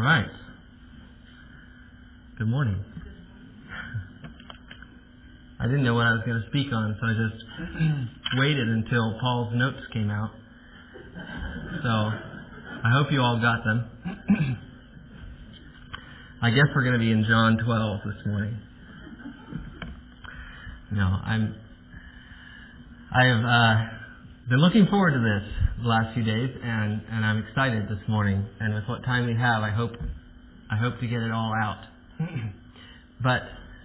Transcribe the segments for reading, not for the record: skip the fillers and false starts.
right. Good morning. I didn't know what I was going to speak on, so I just waited until Paul's notes came out. So I hope you all got them. I guess we're going to be in John 12 this morning. No, I have been looking forward to this the last few days, and I'm excited this morning. And with what time we have, I hope to get it all out. But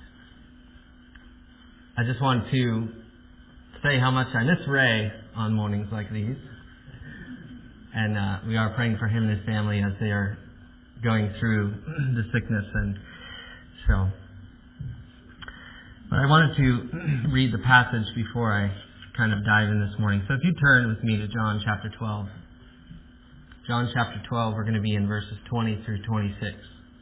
I just want to say how much I miss Ray on mornings like these. And we are praying for him and his family as they are going through the sickness. And so, but I wanted to read the passage before I kind of dive in this morning. So if you turn with me to John chapter 12. John chapter 12, we're going to be in verses 20 through 26.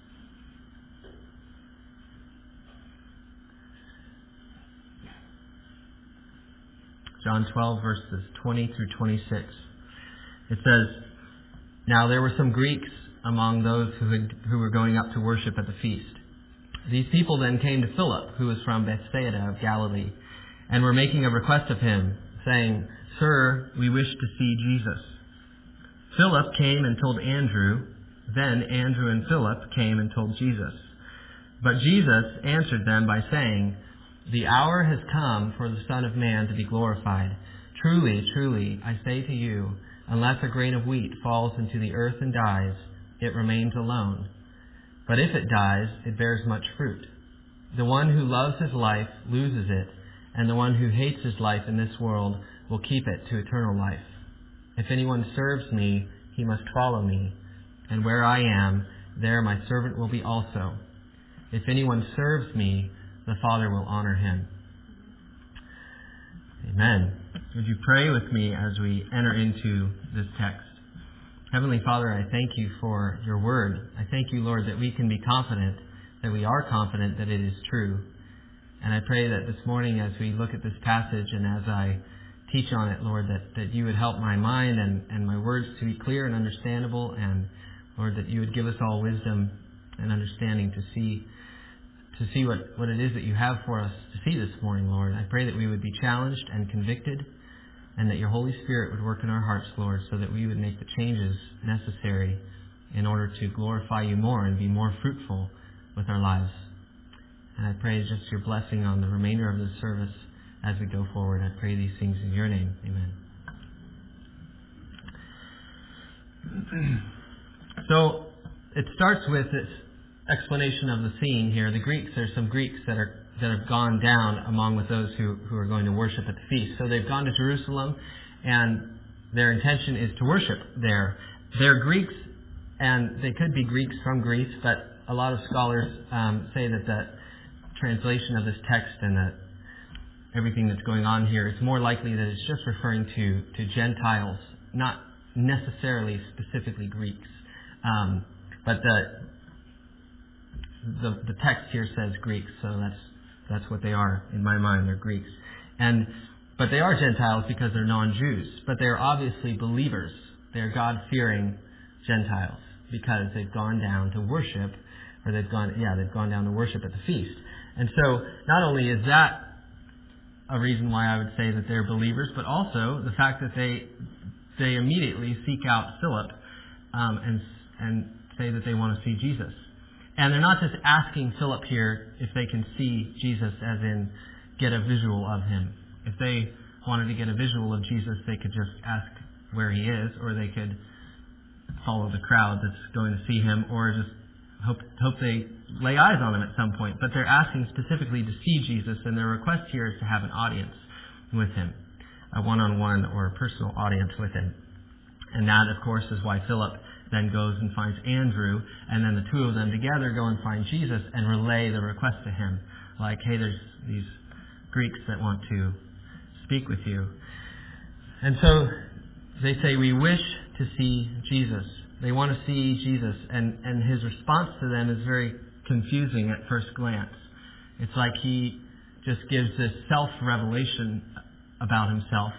John 12, verses 20 through 26. It says, "Now there were some Greeks among those who were going up to worship at the feast. These people then came to Philip, who was from Bethsaida of Galilee, and were making a request of him, saying, 'Sir, we wish to see Jesus.' Philip came and told Andrew. Then Andrew and Philip came and told Jesus. But Jesus answered them by saying, 'The hour has come for the Son of Man to be glorified. Truly, truly, I say to you, unless a grain of wheat falls into the earth and dies, it remains alone. But if it dies, it bears much fruit. The one who loves his life loses it, and the one who hates his life in this world will keep it to eternal life. If anyone serves me, he must follow me, and where I am, there my servant will be also. If anyone serves me, the Father will honor him.'" Amen. Would you pray with me as we enter into this text? Heavenly Father, I thank you for your word. I thank you, Lord, that we can be confident, that we are confident that it is true. And I pray that this morning as we look at this passage and as I teach on it, Lord, that you would help my mind and my words to be clear and understandable, and, Lord, that you would give us all wisdom and understanding to see what it is that you have for us to see this morning, Lord. I pray that we would be challenged and convicted, and that your Holy Spirit would work in our hearts, Lord, so that we would make the changes necessary in order to glorify you more and be more fruitful with our lives. And I pray just your blessing on the remainder of this service as we go forward. I pray these things in your name. Amen. So it starts with this explanation of the scene here. The Greeks, there's some Greeks that have gone down among with those who are going to worship at the feast. So they've gone to Jerusalem, and their intention is to worship there. They're Greeks, and they could be Greeks from Greece, but a lot of scholars say that the translation of this text and that everything that's going on here, it's more likely that it's just referring to Gentiles, not necessarily specifically Greeks. But the text here says Greeks, so that's what they are in my mind. They're Greeks, but they are Gentiles because they're non-Jews. But they're obviously believers. They're God-fearing Gentiles because they've gone down to worship, or they've gone down to worship at the feast. And so not only is that a reason why I would say that they're believers, but also the fact that they immediately seek out Philip and say that they want to see Jesus. And they're not just asking Philip here if they can see Jesus, as in get a visual of him. If they wanted to get a visual of Jesus, they could just ask where he is, or they could follow the crowd that's going to see him, or just hope they lay eyes on him at some point. But they're asking specifically to see Jesus, and their request here is to have an audience with him, a one-on-one or a personal audience with him. And that, of course, is why Philip then goes and finds Andrew, and then the two of them together go and find Jesus and relay the request to him. Like, hey, there's these Greeks that want to speak with you. And so they say, "We wish to see Jesus." They want to see Jesus, and his response to them is very confusing at first glance. It's like he just gives this self-revelation about himself,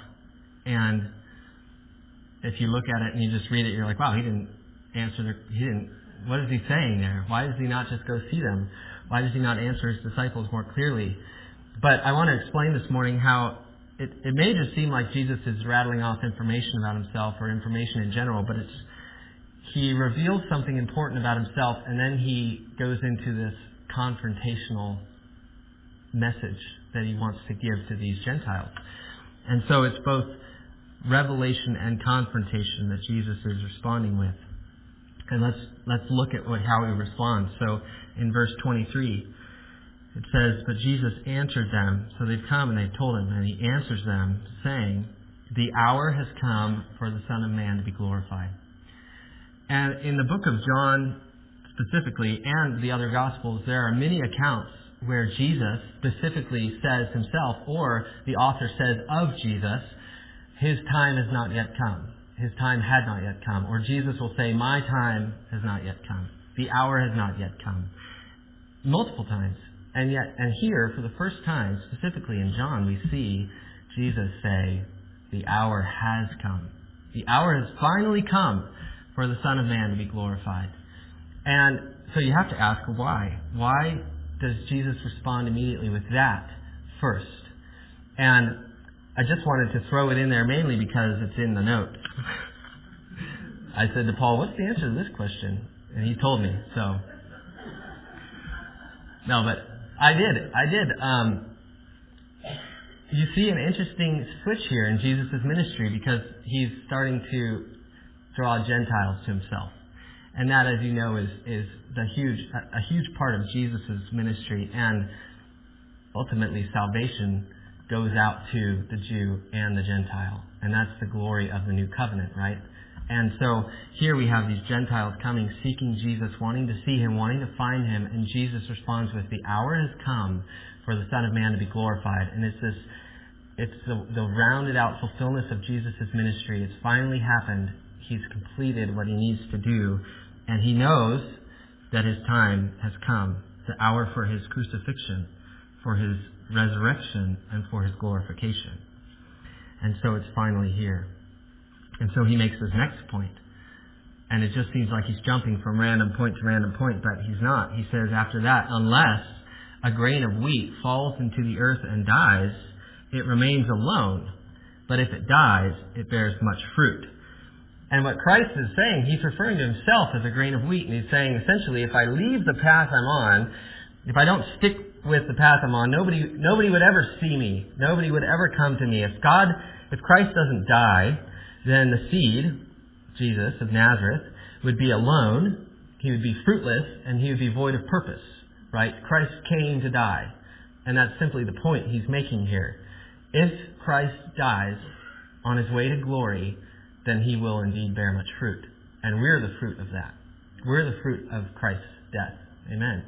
and if you look at it and you just read it, you're like, wow, he didn't what is he saying there? Why does he not just go see them? Why does he not answer his disciples more clearly? But I want to explain this morning how it may just seem like Jesus is rattling off information about himself or information in general, but he reveals something important about himself, and then he goes into this confrontational message that he wants to give to these Gentiles. And so it's both revelation and confrontation that Jesus is responding with. And let's look at how he responds. So in verse 23, it says, "But Jesus answered them," so they've come and they've told him, and he answers them, saying, "The hour has come for the Son of Man to be glorified." And in the book of John specifically, and the other Gospels, there are many accounts where Jesus specifically says himself, or the author says of Jesus, his time has not yet come. His time had not yet come. Or Jesus will say, my time has not yet come. The hour has not yet come. Multiple times. And here, for the first time, specifically in John, we see Jesus say, the hour has come. The hour has finally come for the Son of Man to be glorified. And so you have to ask, why? Why does Jesus respond immediately with that first? And I just wanted to throw it in there mainly because it's in the note. I said to Paul, what's the answer to this question? And he told me, so. No, but I did. You see an interesting switch here in Jesus' ministry because he's starting to draw Gentiles to himself. And that, as you know, is a huge part of Jesus' ministry. And ultimately, salvation goes out to the Jew and the Gentile. And that's the glory of the new covenant, right? And so here we have these Gentiles coming, seeking Jesus, wanting to see him, wanting to find him. And Jesus responds with, the hour has come for the Son of Man to be glorified. And it's the rounded out fulfillment of Jesus' ministry. It's finally happened. He's completed what he needs to do. And he knows that his time has come. The hour for his crucifixion, for his resurrection, and for his glorification. And so it's finally here. And so he makes his next point. And it just seems like he's jumping from random point to random point, but he's not. He says after that, unless a grain of wheat falls into the earth and dies, it remains alone. But if it dies, it bears much fruit. And what Christ is saying, he's referring to himself as a grain of wheat. And he's saying, essentially, if I leave the path I'm on, if I don't stick with the path I'm on, nobody would ever see me. Nobody would ever come to me. If Christ doesn't die, then the seed, Jesus of Nazareth, would be alone. He would be fruitless, and he would be void of purpose. Right? Christ came to die. And that's simply the point he's making here. If Christ dies on his way to glory, then he will indeed bear much fruit. And we're the fruit of that. We're the fruit of Christ's death. Amen.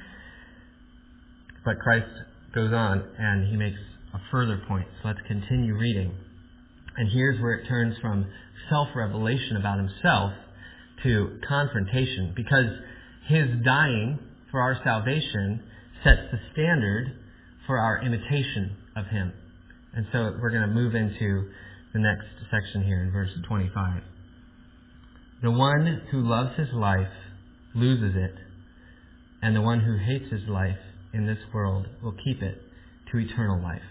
But Christ goes on and he makes a further point. So let's continue reading. And here's where it turns from self-revelation about himself to confrontation. Because his dying for our salvation sets the standard for our imitation of him. And so we're going to move into the next section here in verse 25. The one who loves his life loses it, and the one who hates his life in this world will keep it to eternal life.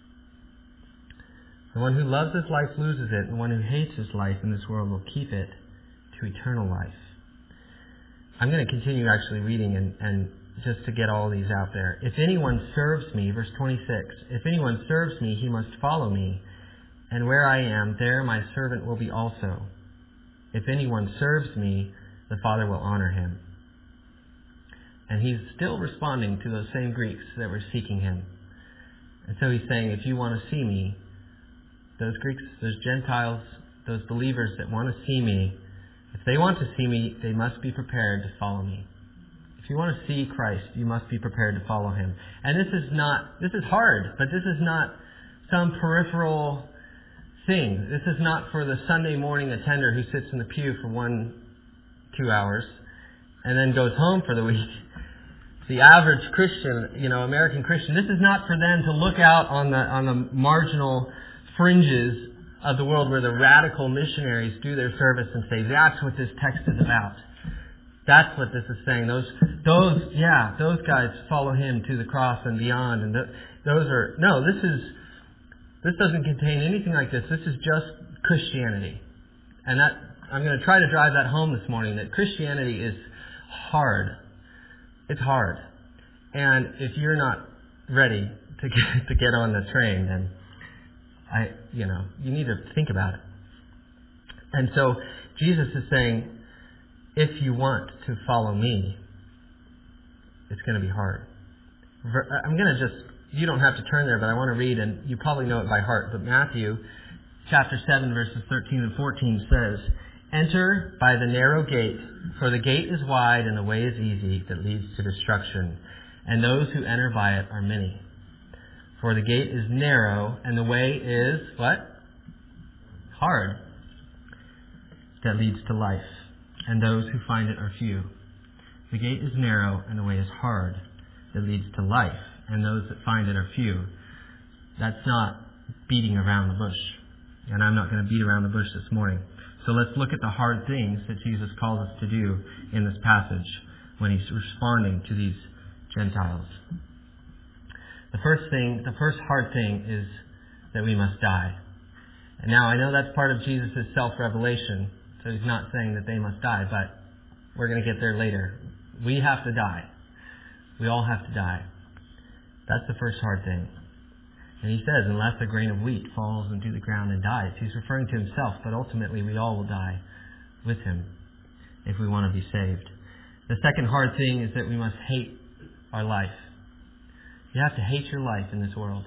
The one who loves his life loses it, and the one who hates his life in this world will keep it to eternal life. I'm going to continue actually reading and just to get all these out there. If anyone serves me, verse 26, if anyone serves me, he must follow me. And where I am, there my servant will be also. If anyone serves me, the Father will honor him. And he's still responding to those same Greeks that were seeking him. And so he's saying, if you want to see me, those Greeks, those Gentiles, those believers that want to see me, if they want to see me, they must be prepared to follow me. If you want to see Christ, you must be prepared to follow him. And this is hard, but this is not some peripheral thing. This is not for the Sunday morning attender who sits in the pew for 1-2 hours and then goes home for the week. The average Christian, American Christian, this is not for them to look out on the marginal fringes of the world where the radical missionaries do their service and say, that's what this text is about. That's what this is saying. Those guys follow him to the cross and beyond. And this doesn't contain anything like this. This is just Christianity. And I'm going to try to drive that home this morning, that Christianity is hard. It's hard. And if you're not ready to get on the train, then you need to think about it. And so Jesus is saying, if you want to follow me, it's going to be hard. You don't have to turn there, but I want to read, and you probably know it by heart, but Matthew chapter 7 verses 13 and 14 says, "Enter by the narrow gate, for the gate is wide and the way is easy that leads to destruction, and those who enter by it are many. For the gate is narrow and the way is," what? Hard. "That leads to life, and those who find it are few. The gate is narrow and the way is hard that leads to life, and those that find it are few." That's not beating around the bush. And I'm not going to beat around the bush this morning. So let's look at the hard things that Jesus calls us to do in this passage when he's responding to these Gentiles. The first hard thing is that we must die. And now I know that's part of Jesus' self-revelation, so he's not saying that they must die, but we're going to get there later. We have to die. We all have to die. That's the first hard thing. And he says, unless a grain of wheat falls into the ground and dies. He's referring to himself, but ultimately we all will die with him if we want to be saved. The second hard thing is that we must hate our life. You have to hate your life in this world.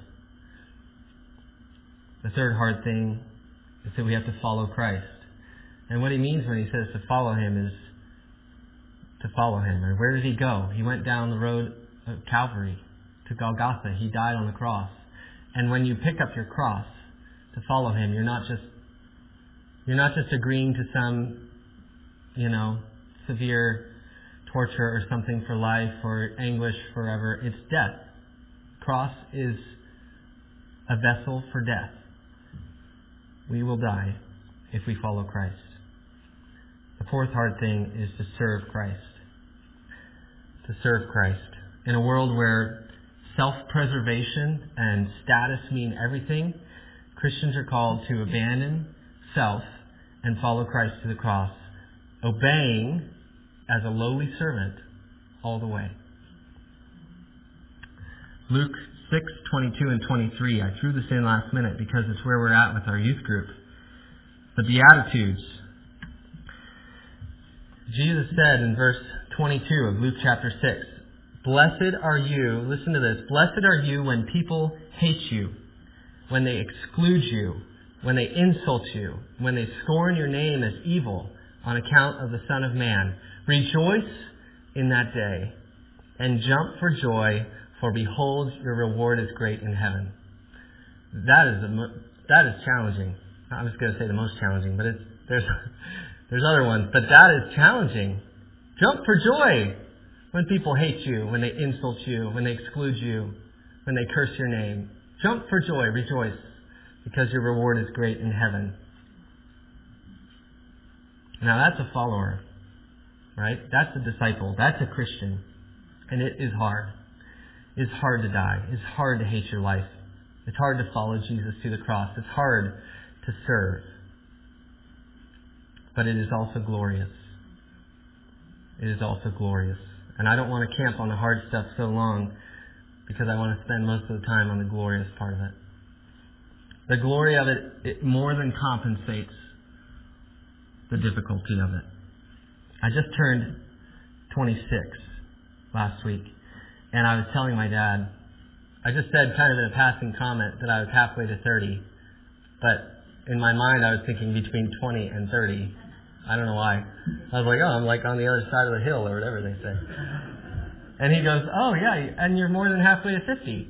The third hard thing is that we have to follow Christ. And what he means when he says to follow him is to follow him. And where did he go? He went down the road of Calvary to Golgotha. He died on the cross. And when you pick up your cross to follow him, you're not just agreeing to some, severe torture or something for life or anguish forever. It's death. Cross is a vessel for death. We will die if we follow Christ. The fourth hard thing is to serve Christ. To serve Christ. In a world where self-preservation and status mean everything, Christians are called to abandon self and follow Christ to the cross, obeying as a lowly servant all the way. Luke 6:22 and 23. I threw this in last minute because it's where we're at with our youth group. The Beatitudes. Jesus said in verse 22 of Luke chapter 6, "Blessed are you," listen to this, "blessed are you when people hate you, when they exclude you, when they insult you, when they scorn your name as evil on account of the Son of Man. Rejoice in that day and jump for joy, for behold, your reward is great in heaven." That is challenging. I was going to say the most challenging, but there's other ones, but that is challenging. Jump for joy when people hate you, when they insult you, when they exclude you, when they curse your name. Jump for joy, rejoice, because your reward is great in heaven. Now that's a follower, right? That's a disciple. That's a Christian. And it is hard. It's hard to die. It's hard to hate your life. It's hard to follow Jesus to the cross. It's hard to serve. But it is also glorious. It is also glorious. And I don't want to camp on the hard stuff so long because I want to spend most of the time on the glorious part of it. The glory of it more than compensates the difficulty of it. I just turned 26 last week, and I was telling my dad, I just said kind of in a passing comment that I was halfway to 30, but in my mind I was thinking between 20 and 30. I don't know why. I was like, I'm like on the other side of the hill or whatever they say. And he goes, oh yeah, and you're more than halfway to 50.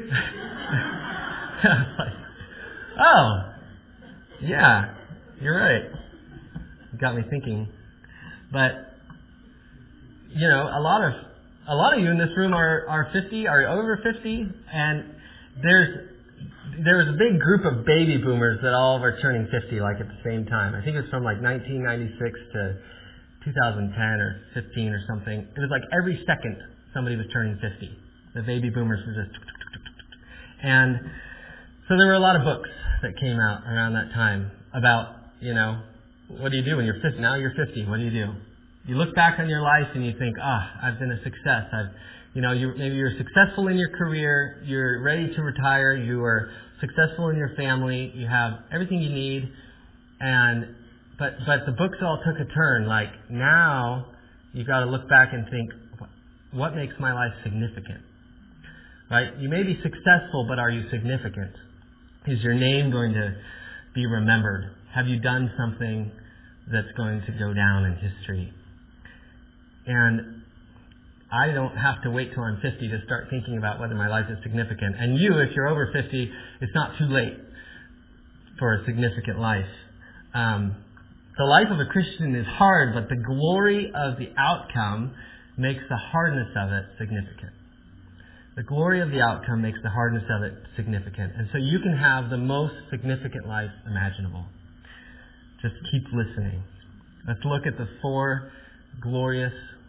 I was like, oh, yeah, you're right. It got me thinking. But, a lot of you in this room are 50, are over 50, and there was a big group of baby boomers that all were turning 50 like at the same time. I think it was from like 1996 2010 or 15 or something. It was like every second somebody was turning 50. The baby boomers were just... And so there were a lot of books that came out around that time about, what do you do when you're 50? Now you're 50. What do? You look back on your life and you think, I've been a success. Maybe you're successful in your career. You're ready to retire. You are successful in your family. You have everything you need. But the books all took a turn. Like now you've got to look back and think, what makes my life significant? Right? You may be successful, but are you significant? Is your name going to be remembered? Have you done something that's going to go down in history? And I don't have to wait till I'm 50 to start thinking about whether my life is significant. And you, if you're over 50, it's not too late for a significant life. The life of a Christian is hard, but the glory of the outcome makes the hardness of it significant. The glory of the outcome makes the hardness of it significant. And so you can have the most significant life imaginable. Just keep listening. Let's look at the glories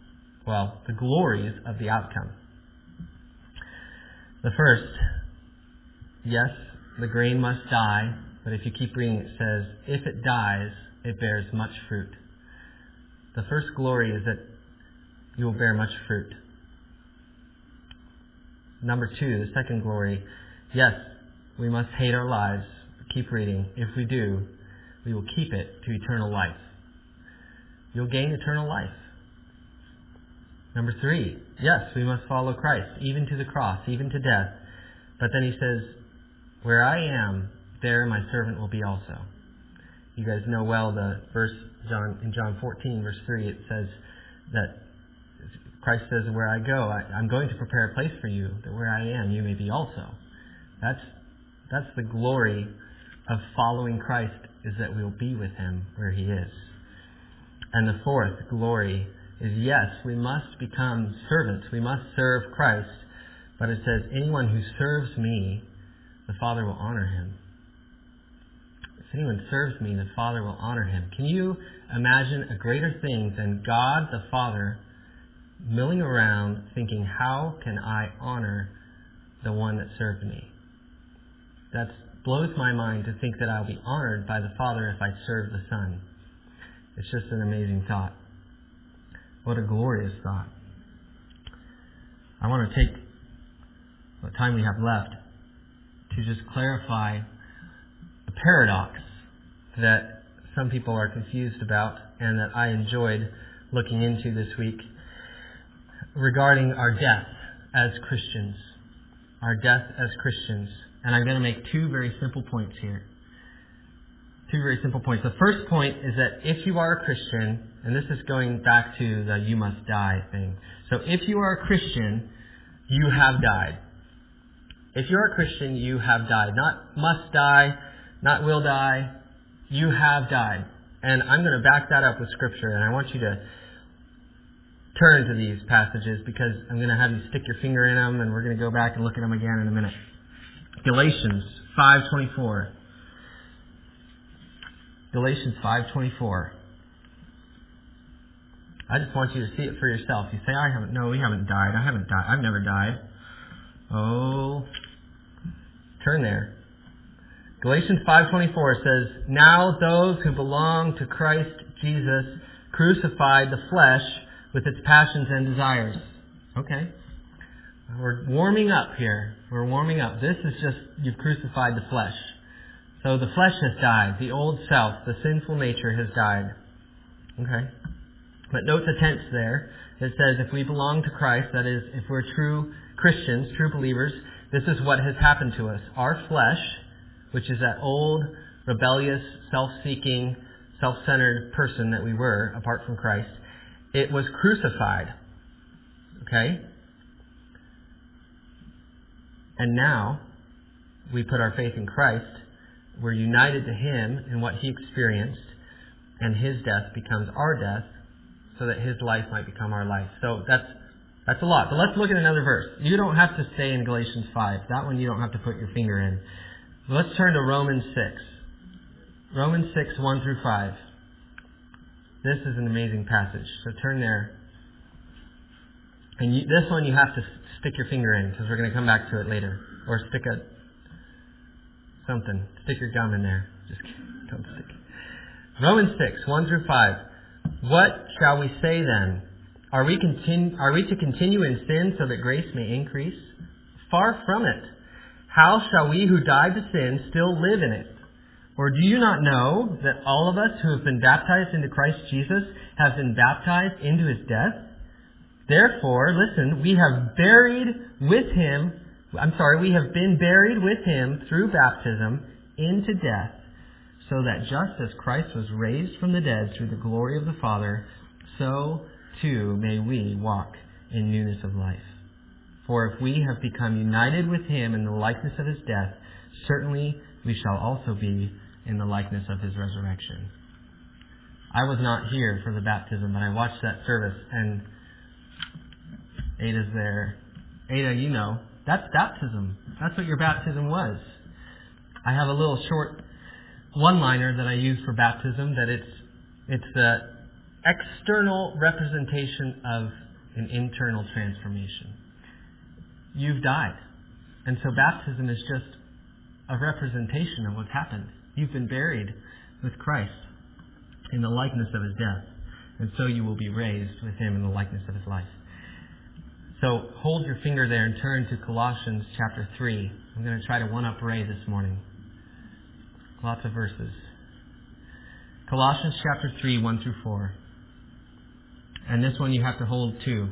of the outcome. The first, yes, the grain must die, but if you keep reading it says, if it dies, it bears much fruit. The first glory is that you will bear much fruit. Number 2, the second glory, yes, we must hate our lives. Keep reading. If we do, we will keep it to eternal life. You'll gain eternal life. Number 3, yes, we must follow Christ, even to the cross, even to death. But then he says, where I am, there my servant will be also. You guys know well the verse in John 14, verse 3, it says that Christ says, where I go, I'm going to prepare a place for you, that where I am, you may be also. That's the glory of following Christ, is that we'll be with him where he is. And the fourth glory is, yes, we must become servants. We must serve Christ. But it says, anyone who serves me, the Father will honor him. If anyone serves me, the Father will honor him. Can you imagine a greater thing than God the Father milling around thinking, how can I honor the one that served me? That blows my mind to think that I'll be honored by the Father if I serve the Son. It's just an amazing thought. What a glorious thought. I want to take what time we have left to just clarify a paradox that some people are confused about and that I enjoyed looking into this week regarding our death as Christians. Our death as Christians. And I'm going to make 2 very simple points here. 2 very simple points. The first point is that if you are a Christian, and this is going back to the you must die thing. So if you are a Christian, you have died. If you're a Christian, you have died. Not must die, not will die. You have died. And I'm going to back that up with Scripture, and I want you to turn to these passages because I'm going to have you stick your finger in them, and we're going to go back and look at them again in a minute. Galatians 5:24. Galatians 5:24. I just want you to see it for yourself. You say, we haven't died. I haven't died. I've never died. Oh, turn there. Galatians 5:24 says, now those who belong to Christ Jesus crucified the flesh with its passions and desires. Okay. We're warming up here. We're warming up. This is just, you've crucified the flesh. So the flesh has died. The old self, the sinful nature has died. Okay. But note the tense there. It says if we belong to Christ, that is, if we're true Christians, true believers, this is what has happened to us. Our flesh, which is that old, rebellious, self-seeking, self-centered person that we were apart from Christ, it was crucified. Okay? And now, we put our faith in Christ. We're united to Him in what He experienced, and His death becomes our death, so that His life might become our life. So that's a lot. But let's look at another verse. You don't have to stay in Galatians 5. That one you don't have to put your finger in. Let's turn to Romans 6. Romans 6, 1 through 5. This is an amazing passage. So turn there. And this one you have to stick your finger in because we're going to come back to it later. Or stick Stick your gum in there. Just kidding. Don't stick it. Romans 6, 1 through 5. What shall we say then? Are we to continue in sin so that grace may increase? Far from it. How shall we who died to sin still live in it? Or do you not know that all of us who have been baptized into Christ Jesus have been baptized into His death? Therefore, listen, we have been buried with Him through baptism into death, so that just as Christ was raised from the dead through the glory of the Father, so too may we walk in newness of life. For if we have become united with Him in the likeness of His death, certainly we shall also be in the likeness of His resurrection. I was not here for the baptism, but I watched that service, and Ada's there. Ada, you know, that's baptism. That's what your baptism was. I have a little short one-liner that I use for baptism, that it's the external representation of an internal transformation. You've died. And so baptism is just a representation of what's happened. You've been buried with Christ in the likeness of His death. And so you will be raised with Him in the likeness of His life. So hold your finger there and turn to Colossians chapter 3. I'm going to try to one-up Ray this morning. Lots of verses. Colossians chapter 3, 1 through 4. And this one you have to hold too.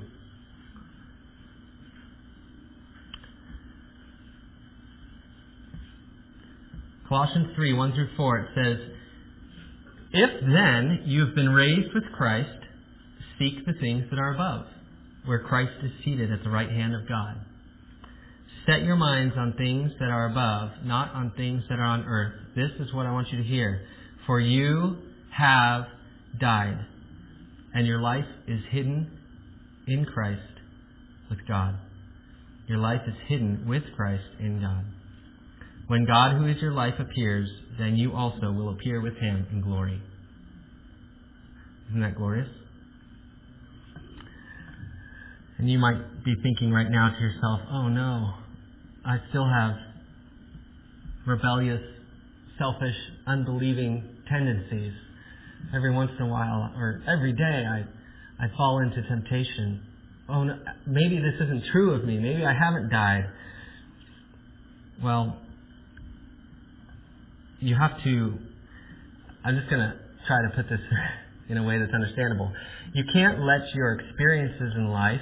Colossians 3, 1 through 4, it says, If then you have been raised with Christ, seek the things that are above, where Christ is seated at the right hand of God. Set your minds on things that are above, not on things that are on earth. This is what I want you to hear. For you have died, and your life is hidden in Christ with God. Your life is hidden with Christ in God. When God, who is your life, appears, then you also will appear with Him in glory. Isn't that glorious? And you might be thinking right now to yourself, oh no, I still have rebellious, selfish, unbelieving tendencies. Every once in a while, or every day, I fall into temptation. Oh, no, maybe this isn't true of me. Maybe I haven't died. Well, you have to, I'm just going to try to put this in a way that's understandable. You can't let your experiences in life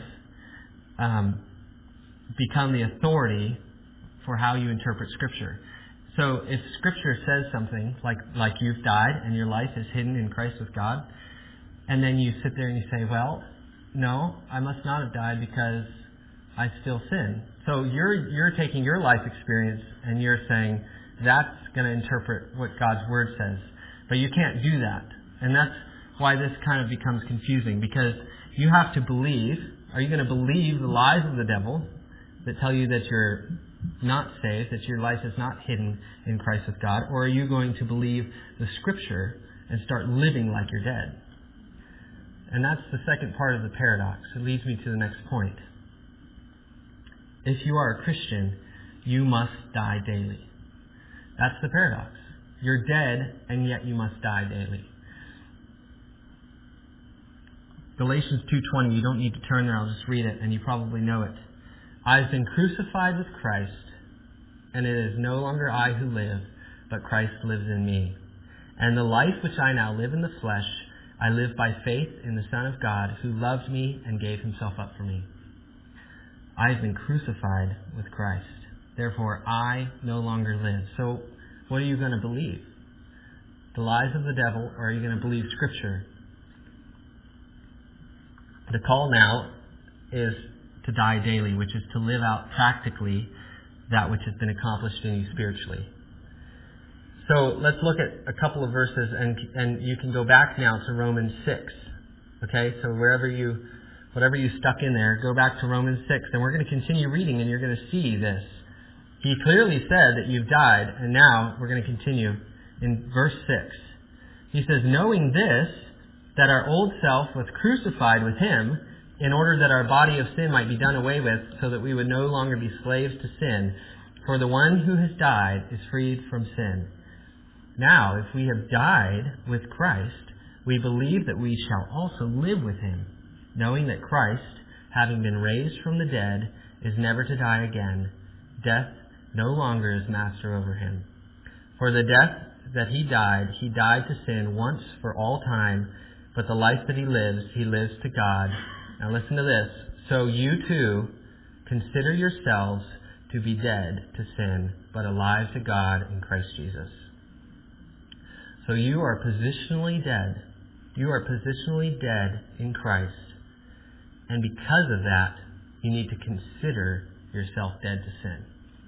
become the authority for how you interpret Scripture. So if Scripture says something like you've died and your life is hidden in Christ with God, and then you sit there and you say, well, no, I must not have died because I still sin. So you're taking your life experience and you're saying that's going to interpret what God's Word says. But you can't do that. And that's why this kind of becomes confusing, because you have to believe. Are you going to believe the lies of the devil that tell you that you're not saved, that your life is not hidden in Christ with God? Or are you going to believe the Scripture and start living like you're dead? And that's the second part of the paradox. It leads me to the next point. If you are a Christian, you must die daily. That's the paradox. You're dead, and yet you must die daily. Galatians 2:20, you don't need to turn there, I'll just read it, and you probably know it. I've been crucified with Christ, and it is no longer I who live, but Christ lives in me. And the life which I now live in the flesh, I live by faith in the Son of God, who loved me and gave Himself up for me. I've been crucified with Christ. Therefore, I no longer live. So, what are you going to believe? The lies of the devil, or are you going to believe Scripture? The call now is to die daily, which is to live out practically that which has been accomplished in you spiritually. So let's look at a couple of verses, and you can go back now to Romans 6. Okay, so whatever you stuck in there, go back to Romans 6, and we're going to continue reading, and you're going to see this. He clearly said that you've died, and now we're going to continue in verse 6. He says, knowing this, that our old self was crucified with him in order that our body of sin might be done away with, so that we would no longer be slaves to sin. For the one who has died is freed from sin. Now, if we have died with Christ, we believe that we shall also live with him, knowing that Christ, having been raised from the dead, is never to die again. Death no longer is master over him. For the death that he died to sin once for all time, but the life that he lives to God. Now listen to this. So you too consider yourselves to be dead to sin, but alive to God in Christ Jesus. So you are positionally dead. You are positionally dead in Christ. And because of that, you need to consider yourself dead to sin.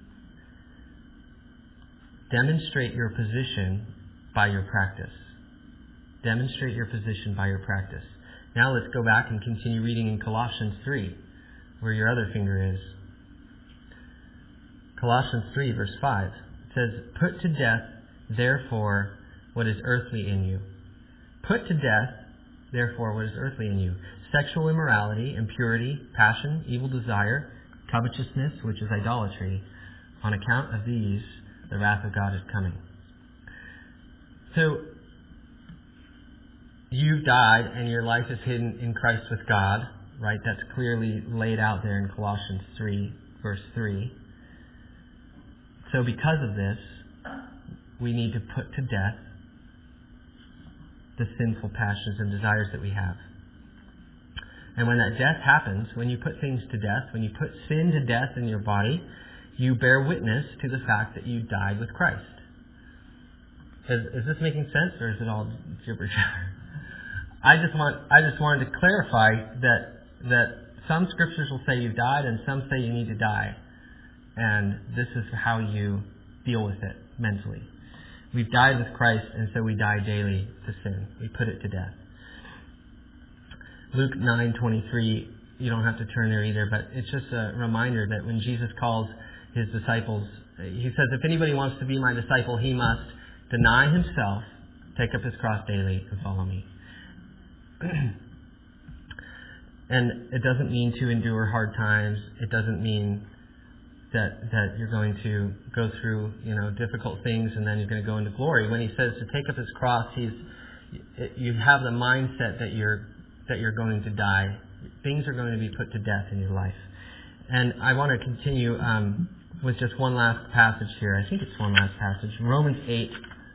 Demonstrate your position by your practice. Demonstrate your position by your practice. Now let's go back and continue reading in Colossians 3, where your other finger is. Colossians 3, verse 5. It says, "Put to death, therefore, what is earthly in you." Put to death, therefore, what is earthly in you. Sexual immorality, impurity, passion, evil desire, covetousness, which is idolatry. On account of these, the wrath of God is coming. So, you've died and your life is hidden in Christ with God, right? That's clearly laid out there in Colossians 3, verse 3. So because of this, we need to put to death the sinful passions and desires that we have. And when that death happens, when you put things to death, when you put sin to death in your body, you bear witness to the fact that you died with Christ. Is this making sense, or is it all gibberish? I just wanted to clarify that some scriptures will say you died and some say you need to die. And this is how you deal with it mentally. We've died with Christ, and so we die daily to sin. We put it to death. Luke 9:23, you don't have to turn there either, but it's just a reminder that when Jesus calls his disciples, he says, if anybody wants to be my disciple, he must deny himself, take up his cross daily, and follow me. And it doesn't mean to endure hard times. It doesn't mean that you're going to go through, difficult things and then you're going to go into glory. When he says to take up his cross, you have the mindset that you're going to die. Things are going to be put to death in your life. And I want to continue with just one last passage here. I think it's one last passage. Romans 8.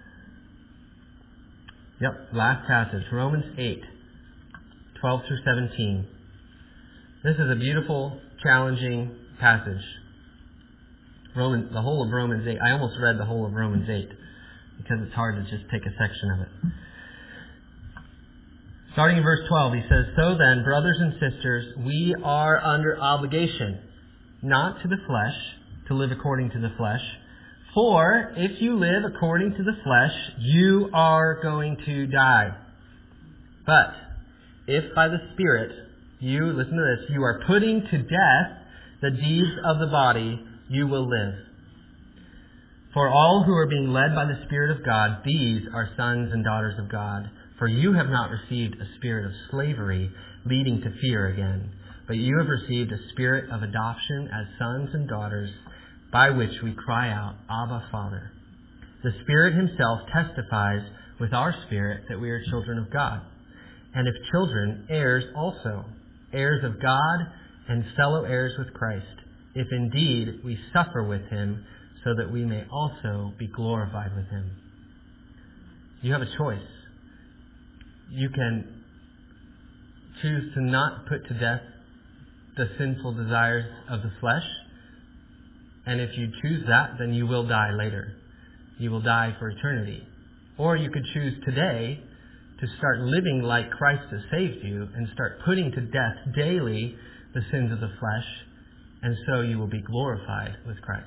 Yep, last passage. Romans 8, 12 through 17. This is a beautiful, challenging passage. The whole of Romans 8. I almost read the whole of Romans 8 because it's hard to just take a section of it. Starting in verse 12, he says, "So then, brothers and sisters, we are under obligation, not to the flesh, to live according to the flesh. For if you live according to the flesh, you are going to die. But if by the Spirit listen to this, you are putting to death the deeds of the body, you will live. For all who are being led by the Spirit of God, these are sons and daughters of God. For you have not received a spirit of slavery leading to fear again, but you have received a spirit of adoption as sons and daughters, by which we cry out, Abba, Father. The Spirit himself testifies with our spirit that we are children of God. And if children, heirs also, heirs of God and fellow heirs with Christ, if indeed we suffer with him, so that we may also be glorified with him." You have a choice. You can choose to not put to death the sinful desires of the flesh. And if you choose that, then you will die later. You will die for eternity. Or you could choose today to start living like Christ has saved you and start putting to death daily the sins of the flesh, and so you will be glorified with Christ.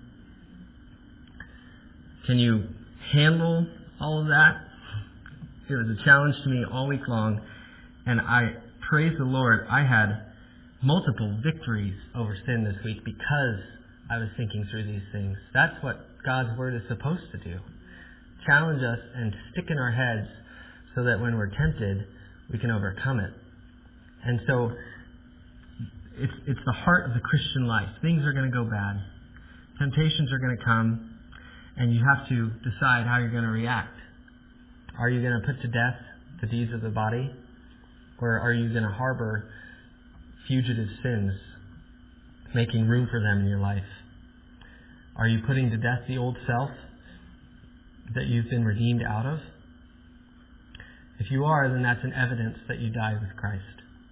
Can you handle all of that? It was a challenge to me all week long, and I praise the Lord. I had multiple victories over sin this week because I was thinking through these things. That's what God's Word is supposed to do. Challenge us and stick in our heads so that when we're tempted, we can overcome it. And so it's the heart of the Christian life. Things are going to go bad. Temptations are going to come, and you have to decide how you're going to react. Are you going to put to death the deeds of the body? Or are you going to harbor fugitive sins, making room for them in your life? Are you putting to death the old self that you've been redeemed out of? If you are, then that's an evidence that you died with Christ.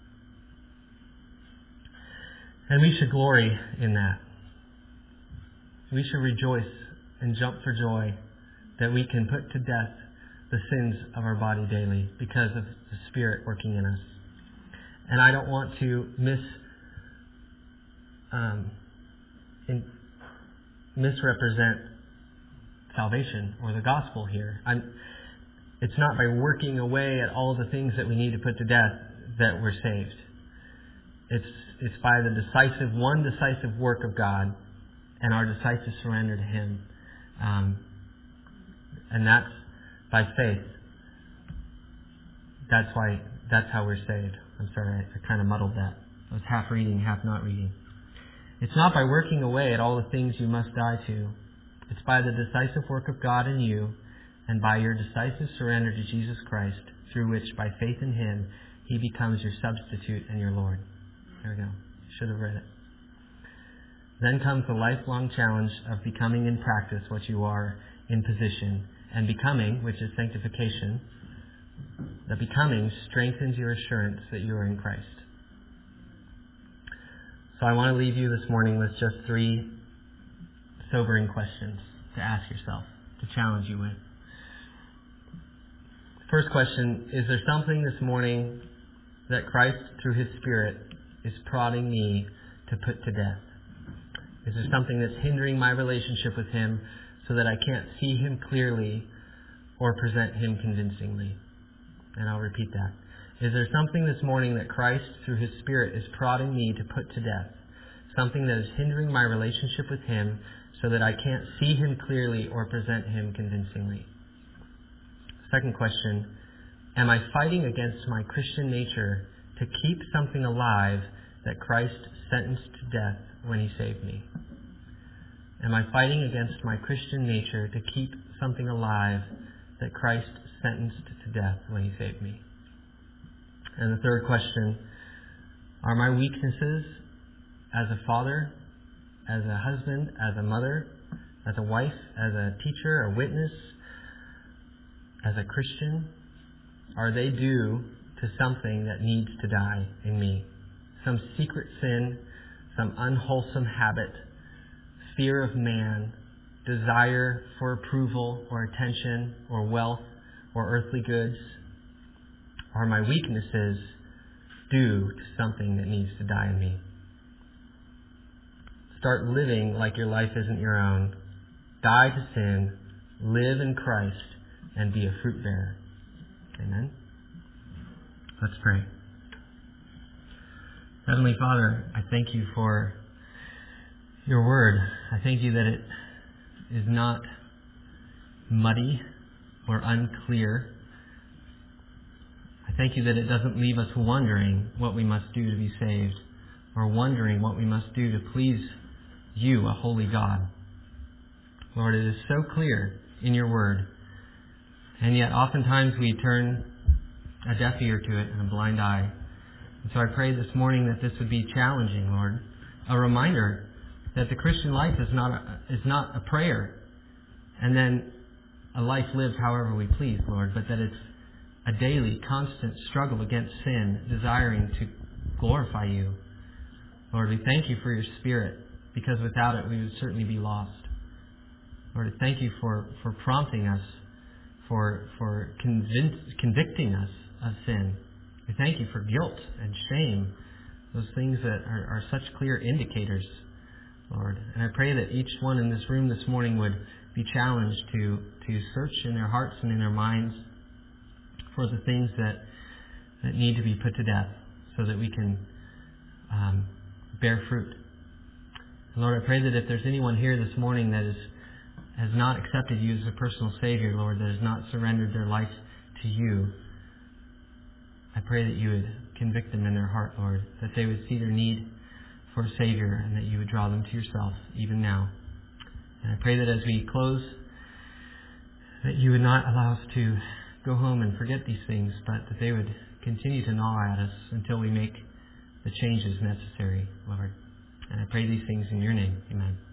And we should glory in that. We should rejoice and jump for joy that we can put to death the sins of our body daily because of the Spirit working in us. And I don't want to misrepresent salvation or the gospel here. It's not by working away at all the things that we need to put to death that we're saved. It's by the decisive work of God and our decisive surrender to Him. And that's by faith. That's how we're saved. I'm sorry, I kind of muddled that. I was half reading, half not reading. It's not by working away at all the things you must die to. It's by the decisive work of God in you and by your decisive surrender to Jesus Christ, through which, by faith in Him, He becomes your substitute and your Lord. There we go. Should have read it. Then comes the lifelong challenge of becoming in practice what you are in position, and becoming, which is sanctification. The becoming strengthens your assurance that you are in Christ. So I want to leave you this morning with just 3 sobering questions to ask yourself, to challenge you with. First question, is there something this morning that Christ, through His Spirit, is prodding me to put to death? Is there something that's hindering my relationship with Him so that I can't see Him clearly or present Him convincingly? And I'll repeat that. Is there something this morning that Christ, through His Spirit, is prodding me to put to death? Something that is hindering my relationship with Him so that I can't see Him clearly or present Him convincingly? Second question, am I fighting against my Christian nature to keep something alive that Christ sentenced to death when He saved me? Am I fighting against my Christian nature to keep something alive that Christ sentenced to death when He saved me? And the third question, are my weaknesses as a father, as a husband, as a mother, as a wife, as a teacher, a witness, as a Christian, are they due to something that needs to die in me? Some secret sin, some unwholesome habit, fear of man, desire for approval or attention or wealth or earthly goods? Are my weaknesses due to something that needs to die in me? Start living like your life isn't your own. Die to sin, live in Christ, and be a fruit bearer. Amen? Let's pray. Heavenly Father, I thank You for Your Word. I thank You that it is not muddy or unclear. I thank You that it doesn't leave us wondering what we must do to be saved, or wondering what we must do to please You, a holy God. Lord, it is so clear in Your Word, and yet oftentimes we turn a deaf ear to it and a blind eye. And so I pray this morning that this would be challenging, Lord, a reminder that the Christian life is not a prayer and then a life lived however we please, Lord, but that it's a daily, constant struggle against sin, desiring to glorify You. Lord, we thank You for Your Spirit, because without it we would certainly be lost. Lord, I thank You for prompting us, for convicting us of sin. We thank You for guilt and shame, those things that are such clear indicators, Lord. And I pray that each one in this room this morning would be challenged to search in their hearts and in their minds for the things that need to be put to death so that we can bear fruit. And Lord, I pray that if there's anyone here this morning that has not accepted You as a personal Savior, Lord, that has not surrendered their life to You, I pray that you would convict them in their heart, Lord, that they would see their need for a Savior and that you would draw them to yourself even now. And I pray that as we close, that you would not allow us to go home and forget these things, but that they would continue to gnaw at us until we make the changes necessary, Lord. And I pray these things in your name. Amen.